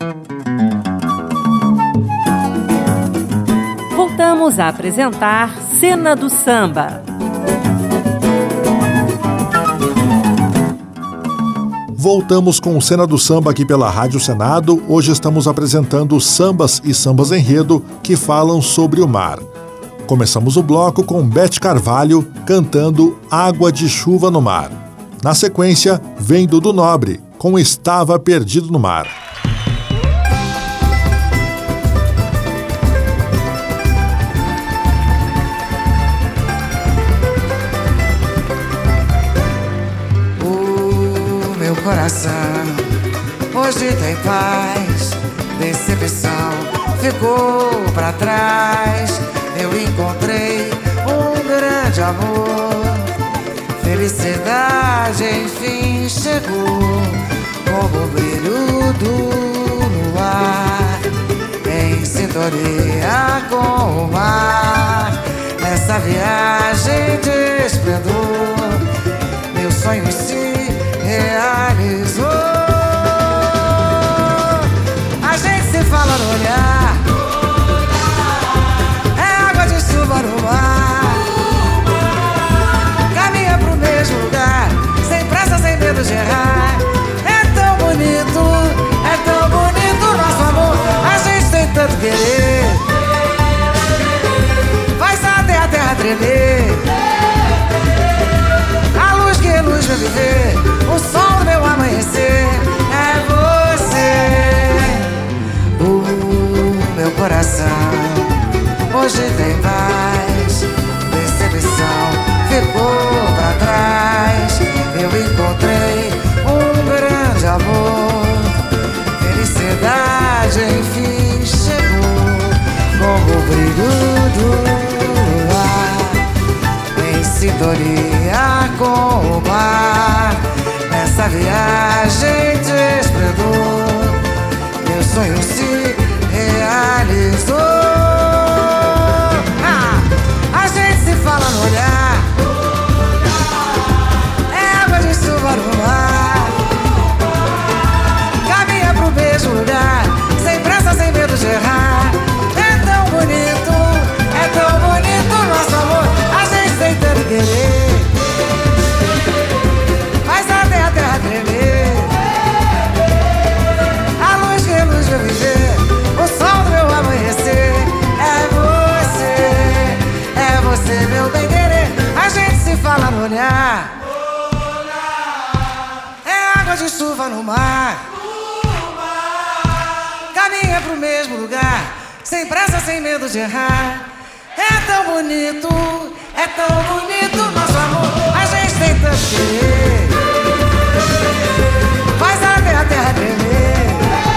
Voltamos a apresentar Cena do Samba. Voltamos com Cena do Samba aqui pela Rádio Senado. Hoje estamos apresentando sambas e sambas enredo que falam sobre o mar. Começamos o bloco com Beth Carvalho cantando Água de Chuva no Mar. Na sequência, vem Dudu Nobre com Estava Perdido no Mar. Coração, hoje tem paz, decepção ficou pra trás. Eu encontrei um grande amor, felicidade enfim chegou, como o brilho do luar, em sintonia com o mar. Nessa viagem de esplendor, meu sonho se realizou. A gente se fala no olhar, é água de chuva no mar. Caminha pro mesmo lugar, sem pressa, sem medo de errar. É tão bonito nosso amor. A gente tem tanto querer, faz até a terra tremer. A luz que luz vai viver, o sol do meu amanhecer é você. O meu coração hoje tem paz, decepção ficou pra trás. Eu encontrei um grande amor, felicidade enfim chegou, como o brilho do luar, em sintonia com o mar. Nessa viagem de esplendor, meu sonho se realizou. A gente se fala no olhar, é água de chuva no mar. Caminha pro mesmo lugar, sem pressa, sem medo de errar. É tão bonito nosso amor. A gente tem tanto querer, faz até a terra tremer. A luz que luz vai viver, o sol do meu amanhecer é você meu bem querer. A gente se fala no olhar, é água de chuva no mar. Caminha pro mesmo lugar, sem pressa, sem medo de errar. É tão bonito nosso amor. A gente tem tanto querer, faz até a terra tremer.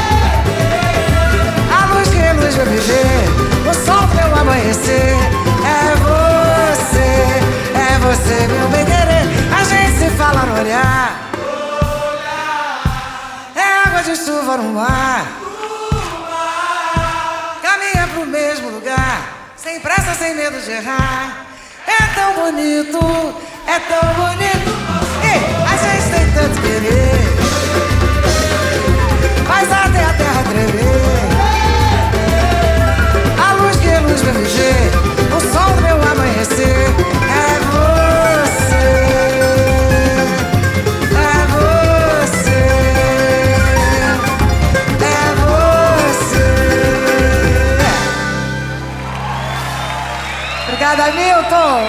A luz que luz vai viver, o sol do meu amanhecer é você meu bem querer. A gente se fala no olhar, é água de chuva no mar. Caminha pro mesmo lugar, sem pressa, sem medo de errar. É tão bonito e a gente tem tanto querer, faz até a terra tremer. A luz que luz vai viver, o sol do meu amanhecer é você. Obrigada, Milton!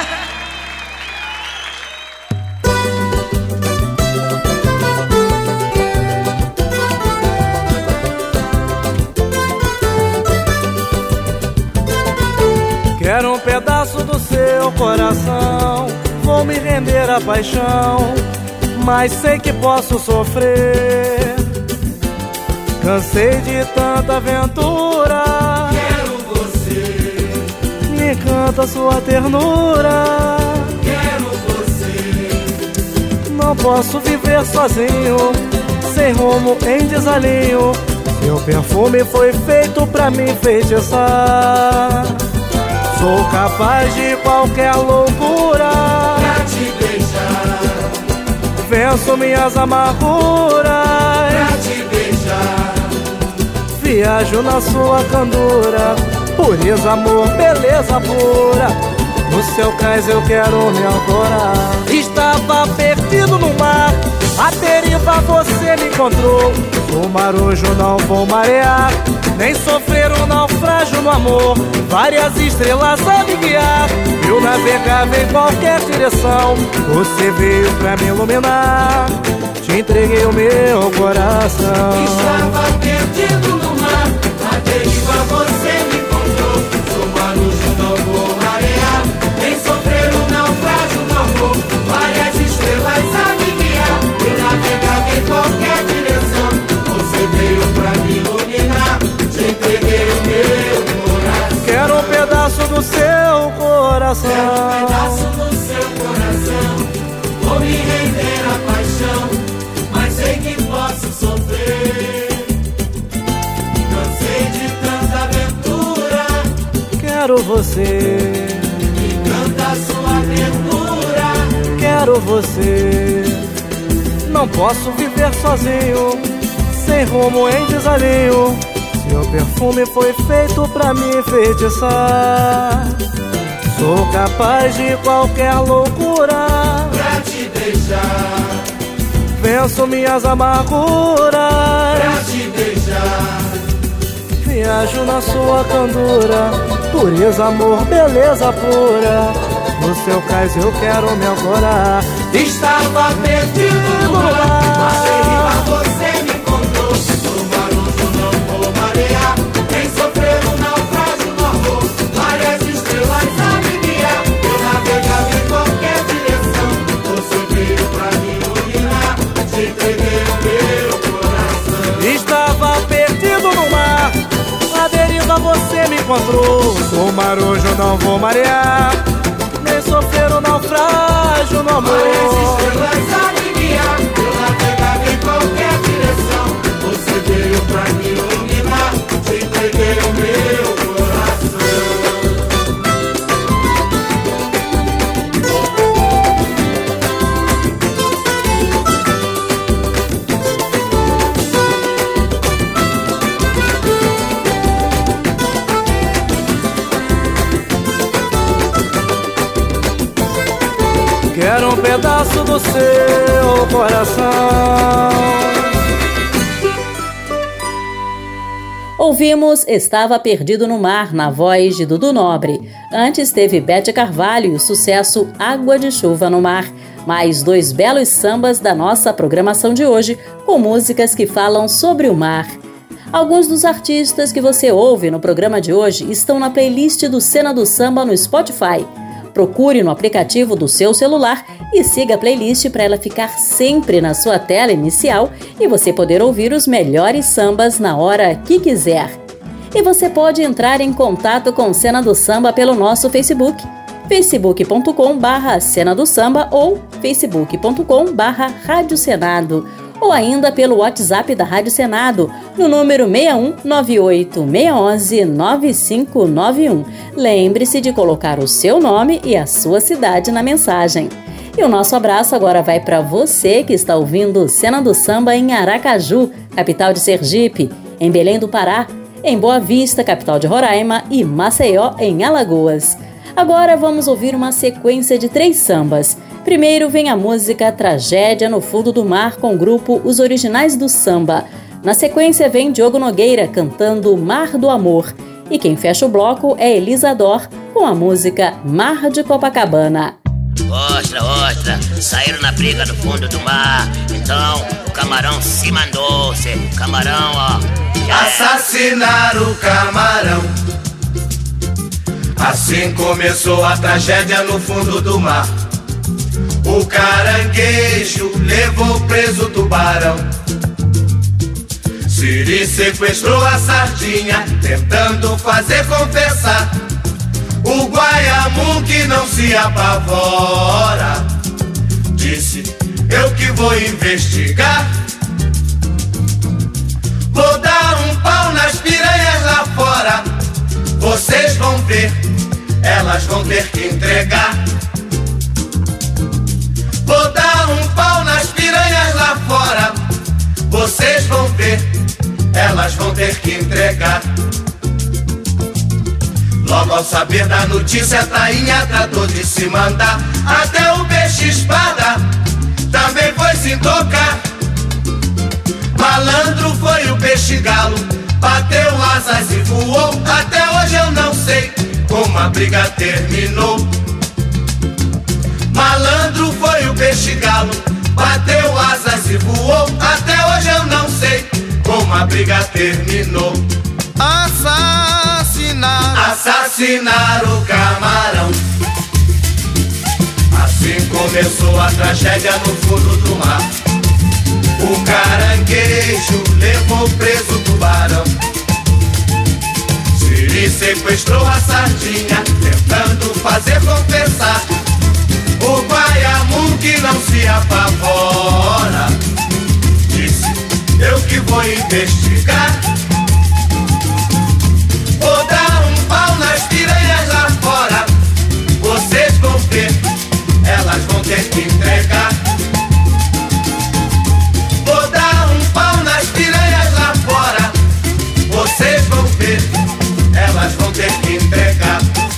Quero um pedaço do seu coração, vou me render à paixão, mas sei que posso sofrer. Cansei de tanta aventura, quero você. Me encanta sua ternura, quero você. Não posso viver sozinho, sem rumo, em desalinho. Seu perfume foi feito pra me enfeitiçar. Sou capaz de qualquer loucura pra te beijar. Venço minhas amarguras pra te beijar. Viajo na sua candura, pureza, amor, beleza pura. No seu cais eu quero me ancorar. Estava perdido no mar, a deriva você me encontrou. Sou marujo, não vou marear, nem sofrer um naufrágio no amor. Várias estrelas a me guiar, eu navegava em qualquer direção. Você veio pra me iluminar, te entreguei o meu coração. Estava perdido no mar, a deriva você me encontrou. Sou marujo, não vou marear, nem sofrer um naufrágio no amor. Várias estrelas a me guiar, eu navegava em qualquer direção. Você veio pra me iluminar, te entreguei o meu coração. Quero um pedaço do seu coração. Quero um pedaço do seu coração. Vou me render à paixão, mas sei que posso sofrer. Cansei de tanta aventura. Quero você, Me canta sua ternura. quero você. Não posso viver sozinho, sem rumo em desalinho. Seu perfume foi feito pra me enfeitiçar. Sou capaz de qualquer loucura, Pra te deixar, venço minhas amarguras. pra te deixar. Viajo na sua candura, pureza, amor, beleza pura. No seu cais eu quero me ancorar. Estava perdido no mar, a deriva você me encontrou. Sou marujo, não vou marear, nem sofrer um naufrágio no amor. Várias estrelas a me guiar, eu navegava em qualquer direção. Você veio pra me iluminar, te entreguei o meu coração. Estava perdido no mar, a deriva você me encontrou. Sou marujo, não vou marear, nem sofrer um naufrágio no amor. Várias estrelas a me guiar, eu navegava em qualquer direção. Você veio pra me iluminar, te entreguei o meu coração. Quero um pedaço do seu coração. Ouvimos Estava Perdido no Mar, na voz de Dudu Nobre. Antes teve Bete Carvalho e o sucesso Água de Chuva no Mar. Mais 2 belos sambas da nossa programação de hoje, com músicas que falam sobre o mar. Alguns dos artistas que você ouve no programa de hoje estão na playlist do Cena do Samba no Spotify. Procure no aplicativo do seu celular e siga a playlist para ela ficar sempre na sua tela inicial e você poder ouvir os melhores sambas na hora que quiser. E você pode entrar em contato com Cena do Samba pelo nosso Facebook, facebook.com/Cena do Samba ou facebook.com/Rádio Senado, ou ainda pelo WhatsApp da Rádio Senado, no número 61 98 611 9591. Lembre-se de colocar o seu nome e a sua cidade na mensagem. E o nosso abraço agora vai para você que está ouvindo Cena do Samba em Aracaju, capital de Sergipe, em Belém do Pará, em Boa Vista, capital de Roraima, e Maceió, em Alagoas. Agora vamos ouvir uma sequência de 3 sambas. Primeiro vem a música Tragédia no Fundo do Mar com o grupo Os Originais do Samba. Na sequência vem Diogo Nogueira cantando Mar do Amor. E quem fecha o bloco é Elisador com a música Mar de Copacabana. Ostra, saíram na briga no fundo do mar. Então o camarão se mandou, o camarão, ó. Assassinaram o camarão. Assim começou a tragédia no fundo do mar. O caranguejo levou preso o tubarão. Siri sequestrou a sardinha, tentando fazer confessar. O Guaiamu que não se apavora disse: eu que vou investigar. Vou dar um pau nas piranhas lá fora. Vocês vão ver, elas vão ter que entregar. Vou dar um pau nas piranhas lá fora. Vocês vão ver, elas vão ter que entregar. Logo ao saber da notícia, a tainha tratou de se mandar. Até o peixe-espada também foi se tocar. Malandro foi o peixe-galo, bateu asas e voou. Até hoje eu não sei como a briga terminou. Malandro foi o peixe-galo, bateu asas e voou. Até hoje eu não sei como a briga terminou. Assassinar o camarão. Assim começou a tragédia no fundo do mar. O caranguejo levou preso o tubarão. Siri sequestrou a sardinha, tentando fazer confessar. O Guaiamu que não se apavora disse: eu que vou investigar. Vou dar um pau nas piranhas lá fora. Vocês vão ver, elas vão ter que entregar. Vou dar um pau nas piranhas lá fora. Vocês vão ver, elas vão ter que entregar.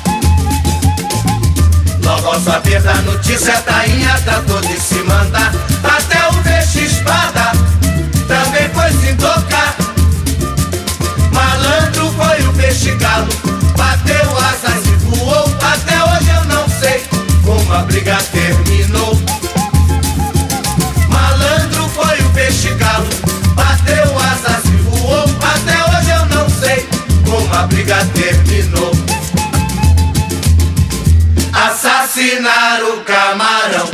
Logo ao saber da notícia, a tainha tratou de se mandar. Até o peixe-espada também foi se tocar. Malandro foi o peixe-galo, bateu asas e voou. Até hoje eu não sei como a briga terminou. Malandro foi o peixe-galo, bateu asas e voou. Até hoje eu não sei como a briga terminou. Assassinar o camarão.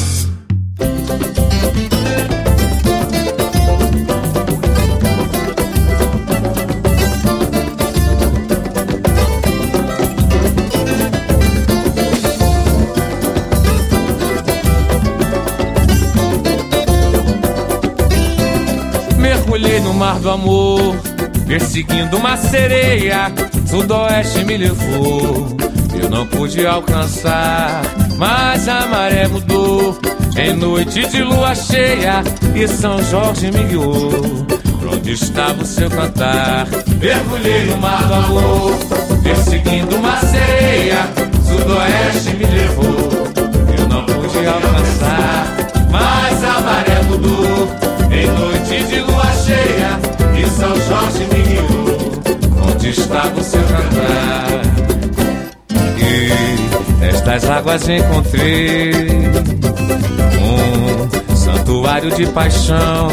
Mergulhei no mar do amor, perseguindo uma sereia. Sudoeste me levou, eu não pude alcançar, mas a maré mudou. Em noite de lua cheia, e São Jorge me guiou. Pra onde estava o seu cantar? Mergulhei no mar do amor, perseguindo uma sereia. Sudoeste me levou, eu não pude alcançar, mas a maré mudou. Em noite de lua cheia, e São Jorge me guiou. Onde estava o seu cantar? E nestas águas encontrei um santuário de paixão,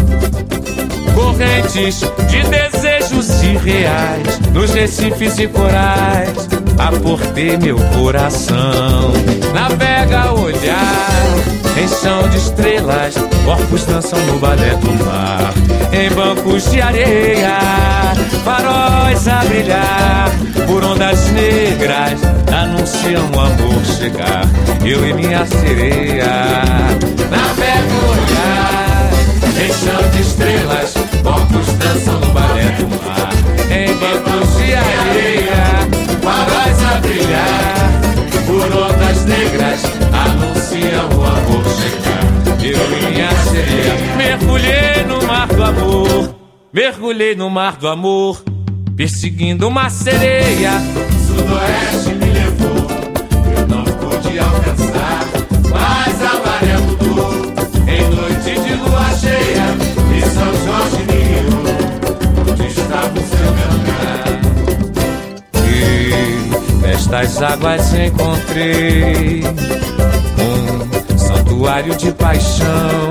correntes de desejos irreais, nos recifes e corais, aportei meu coração. Navega olhar em chão de estrelas, corpos dançam no balé do mar. Em bancos de areia, faróis a brilhar, por ondas negras anunciam o amor chegar. Eu e minha sereia. Navega olhar em chão de estrelas, corpos dançam no balé do mar. Em bancos de areia, faróis a brilhar, por ondas negras anunciam o amor chegar. Eu e minha sereia. Mergulhei no mar do amor, mergulhei no mar do amor, perseguindo uma sereia. Sudoeste me levou, eu não pude alcançar, mas a maré mudou. Em noite de lua cheia, e São Jorge me guiou. Onde estava o seu cantar? E nestas águas encontrei um santuário de paixão,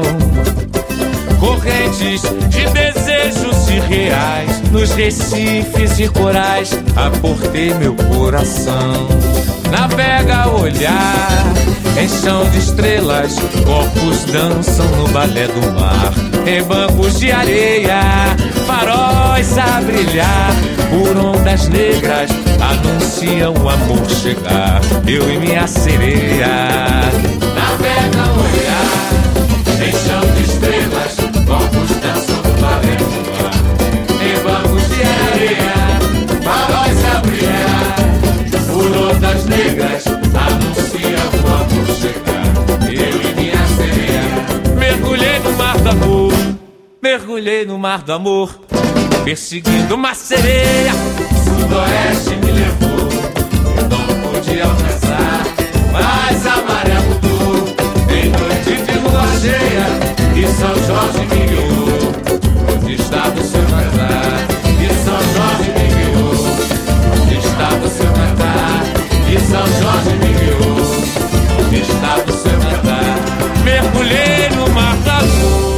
correntes de desejos irreais, nos recifes e corais, aportei meu coração. Navega olhar em chão de estrelas, corpos dançam no balé do mar. Em bancos de areia, faróis a brilhar, por ondas negras anunciam o amor chegar. Eu e minha sereia. Navega olhar em chão de estrelas, corpos dançam no balé do mar. Em bancos de areia, faróis a brilhar, por ondas negras anunciam o amor chegar. Eu e minha sereia. Mergulhei no mar do amor, mergulhei mergulhei no mar do amor, perseguindo uma sereia. O sudoeste me levou, eu não pude alcançar, mas a maré mudou. Em noite de lua cheia, e São Jorge me guiou. Onde estava o seu cantar? E São Jorge me guiou. Onde estava o seu cantar? E São Jorge me guiou. Onde estava o seu cantar? Mergulhei no mar do amor.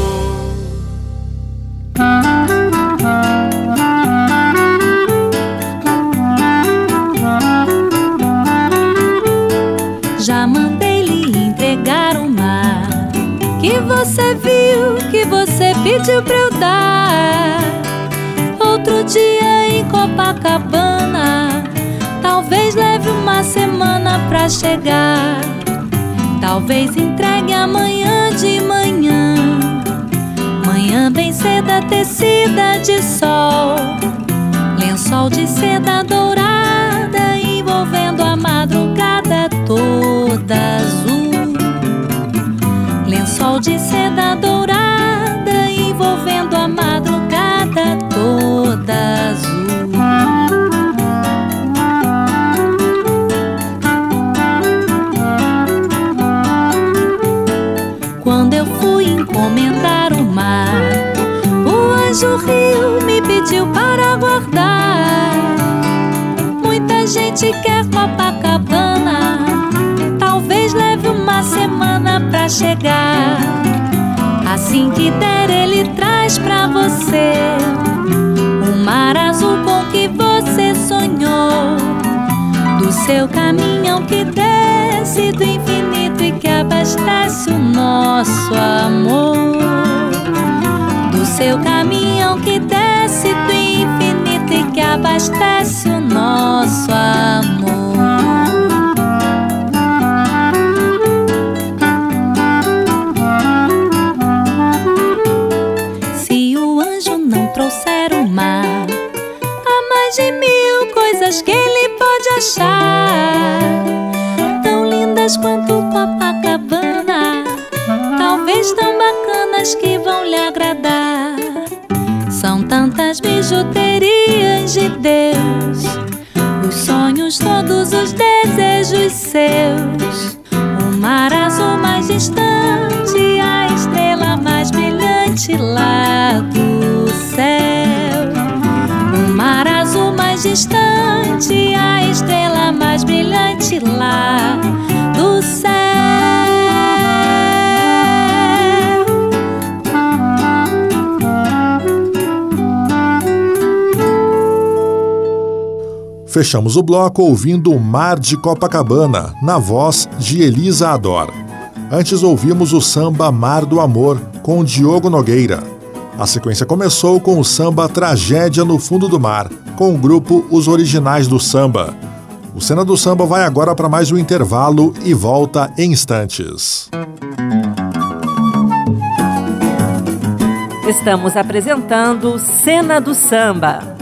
Já mandei lhe entregar o mar que você viu, que você pediu pra eu dar. Outro dia em Copacabana, talvez leve uma semana pra chegar. Talvez entregue amanhã de manhã, manhã bem seda tecida de sol, lençol de seda dourada envolvendo a madrugada toda azul. Lençol de seda dourada envolvendo a madrugada toda azul. Quando eu fui encomendar o mar, o anjo Rio me pediu para guardar. Muita gente quer Copacabana, talvez leve uma semana pra chegar. Assim que der ele traz pra você o mar azul com que você sonhou, do seu caminhão que desce do infinito e que abastece o nosso amor. Do seu caminhão que desce do infinito e que abastece o nosso amor. Se o anjo não trouxer o mar, há mais de 1000 coisas que ele pode achar, tão lindas quanto Copacabana, talvez tão bacanas que vão lhe agradar. São tantas bijuterias de Deus, os sonhos, todos os desejos seus. O mar azul mais distante, a estrela mais brilhante lá do céu. O mar azul mais distante, a estrela mais brilhante lá do céu. Fechamos o bloco ouvindo O Mar de Copacabana, na voz de Elisa Ador. Antes ouvimos o samba Mar do Amor, com Diogo Nogueira. A sequência começou com o samba Tragédia no Fundo do Mar, com o grupo Os Originais do Samba. O Cena do Samba vai agora para mais um intervalo e volta em instantes. Estamos apresentando Cena do Samba.